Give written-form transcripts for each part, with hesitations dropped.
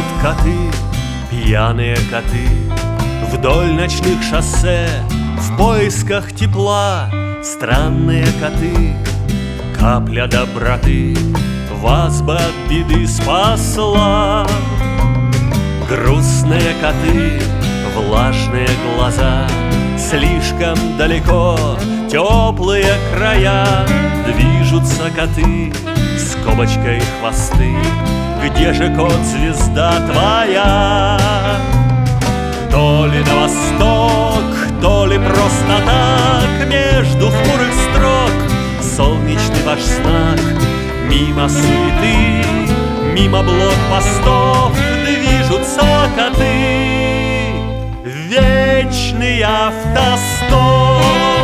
Идут коты, пьяные коты, вдоль ночных шоссе в поисках тепла. Странные коты, капля доброты вас бы от беды спасла. Грустные коты, влажные глаза, слишком далеко теплые края. Движутся коты, скобочкой хвосты, где же кот-звезда твоя? То ли на восток, то ли просто так, между хмурых строк солнечный ваш знак. Мимо суеты, мимо блокпостов движутся коты, вечный автостоп.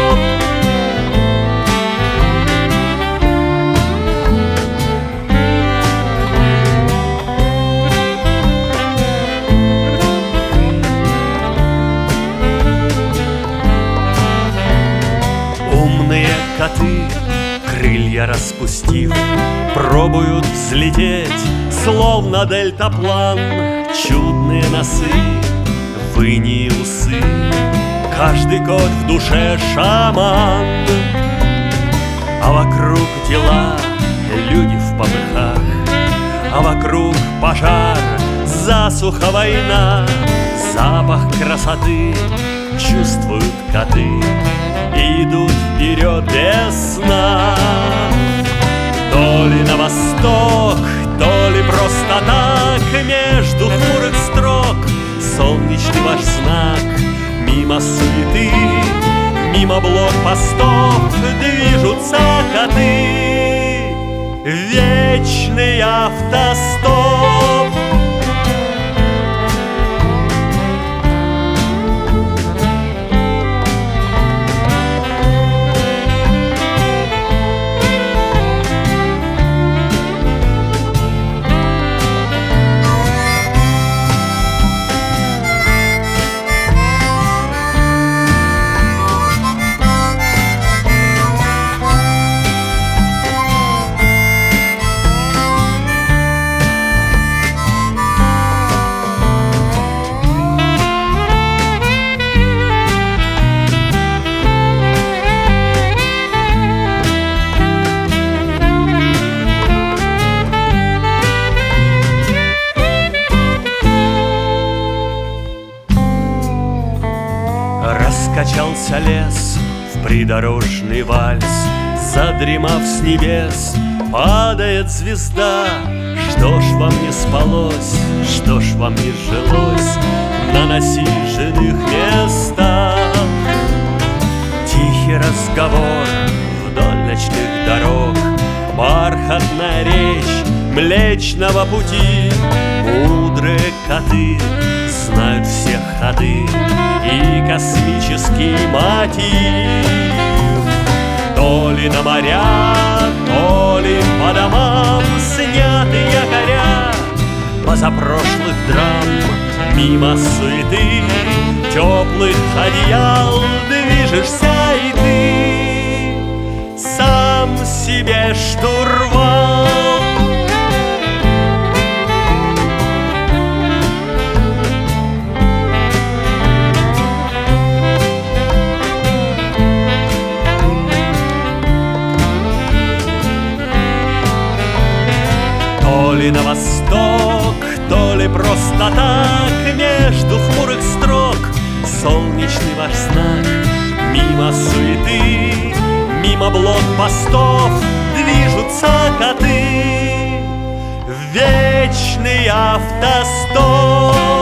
Умные коты, крылья распустив, пробуют взлететь, словно дельтаплан. Чудные носы, выньи усы, каждый кот в душе шаман. А вокруг дела, люди в попыхах, а вокруг пожар, засуха, война. Запах красоты чувствуют коты и идут вперед без сна. То ли на восток, то ли просто так, между хмурых строк солнечный ваш знак. Мимо суеты, мимо блокпостов движутся коты, вечный автостоп. Раскачался лес в придорожный вальс, задремав с небес, падает звезда. Что ж вам не спалось, что ж вам не жилось на насиженных местах? Тихий разговор вдоль ночных дорог, бархатная речь Млечного Пути. Мудрые коты знают все ходы и космический мотив. То ли на моря, то ли по домам сняты якоря позапрошлых драм. Мимо суеты, теплых одеял движешься и ты сам себе штурвал. То ли на восток, то ли просто так, между хмурых строк солнечный ваш знак. Мимо суеты, мимо блокпостов движутся коты, вечный автостоп.